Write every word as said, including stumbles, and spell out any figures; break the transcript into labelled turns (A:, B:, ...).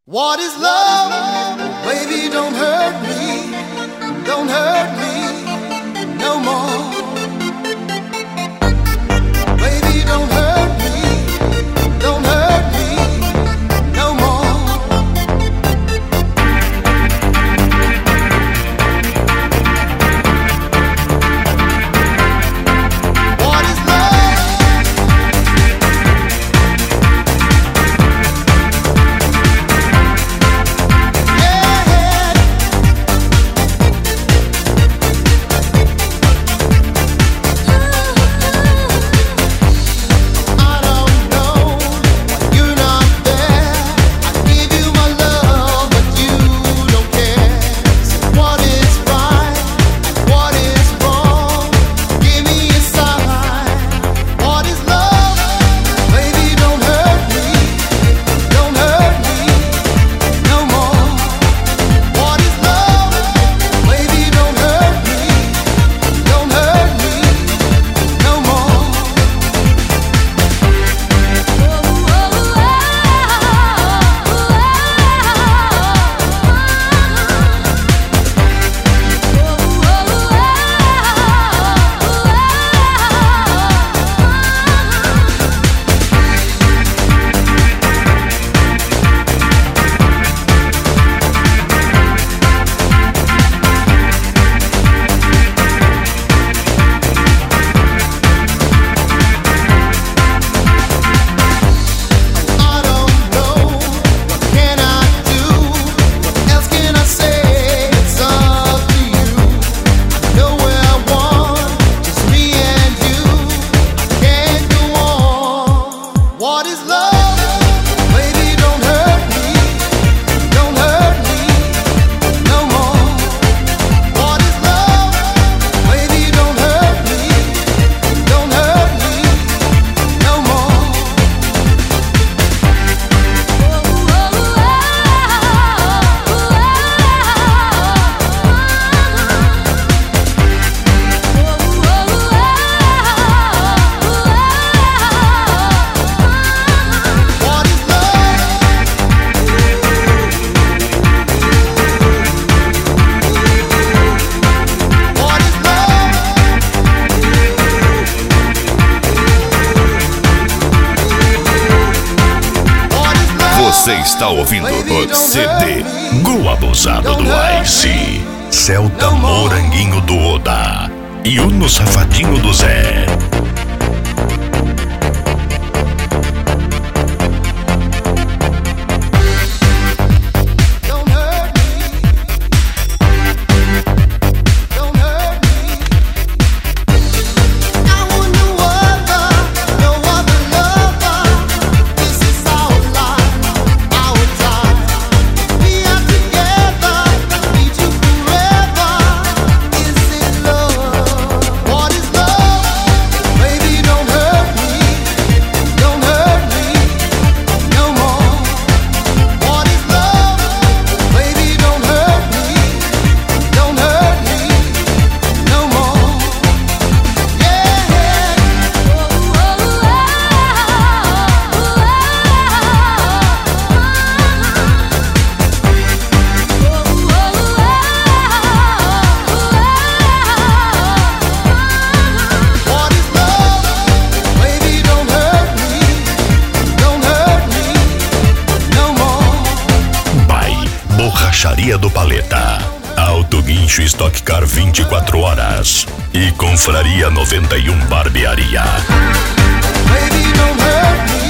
A: What is love? Baby, don't hurt me, don't hurt me no more. Baby, don't hurt me, don't hurt me no more. What is love?
B: Você está ouvindo o C D Go Abusado do Ice, Celta Moranguinho do Oda e Uno Safadinho do Zé. Borracharia do Paleta, Auto Guincho Stock Car vinte e quatro horas e Confraria noventa e um Barbearia.
A: Baby, don't hurt me.